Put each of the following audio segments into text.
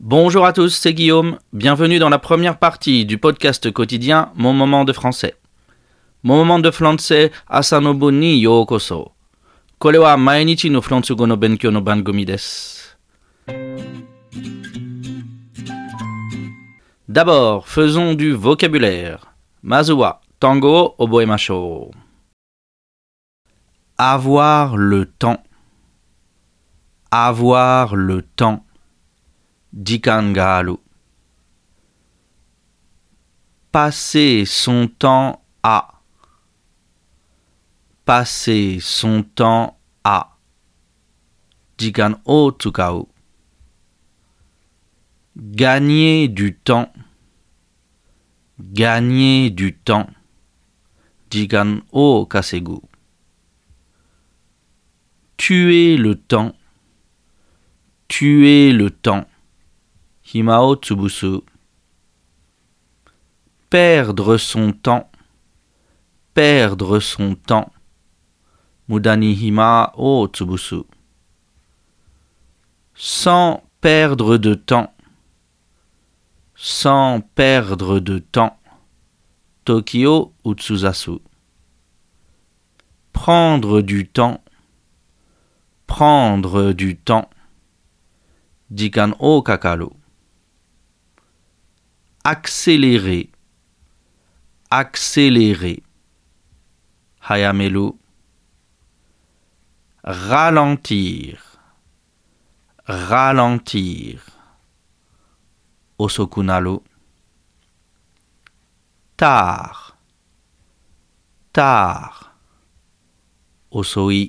Bonjour à tous, c'est Guillaume. Bienvenue dans la première partie du podcast quotidien Mon moment de français. Mon moment de français, Asanobu ni yokoso. Kore wa mainichi no fransugo no benkyou no bangumi desu. D'abord, faisons du vocabulaire. Mazu wa tango o oboemashou. Avoir le temps. Avoir le temps. Jikan ga aru. Passer son temps à. Passer son temps à. Jikan o tsukau. Gagner du temps. Gagner du temps. Jikan o kasegu. Tuer le temps. Tuer le temps. Hima o tsubusu. Perdre son temps. Perdre son temps. Muda ni hima o tsubusu. Sans perdre de temps. Sans perdre de temps. Toki o utsuzasu. Prendre du temps. Prendre du temps. Jikan o kakaru. Accélérer. Accélérer. Hayameru. Ralentir. Ralentir. Osokunaru. Tard. Tard. Osoi.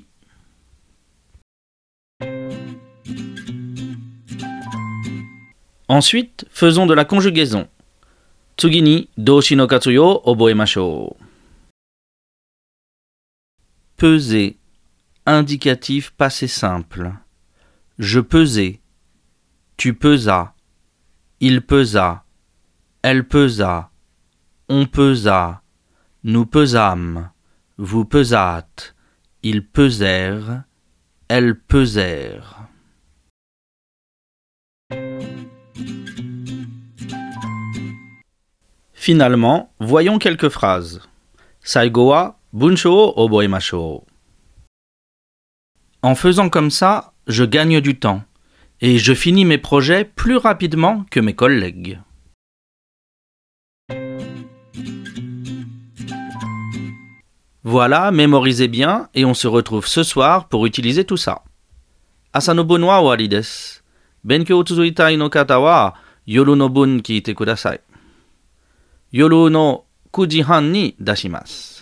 Ensuite, faisons de la conjugaison. Tsugi ni doushi no katsuyo o oboemashou. Peser. Indicatif passé simple. Je pesais. Tu pesas. Il pesa. Elle pesa. On pesa. Nous pesâmes. Vous pesâtes. Ils pesèrent. Elles pesèrent. Finalement, voyons quelques phrases. Saigo wa bunshō o oboemashou. En faisant comme ça, je gagne du temps et je finis mes projets plus rapidement que mes collègues. Voilà, mémorisez bien et on se retrouve ce soir pour utiliser tout ça. Asa no bun wa owari desu. Benkyou o tsuzuitai no kata wa yoru no bun kiite kudasai. Yoru no 9時半に出します。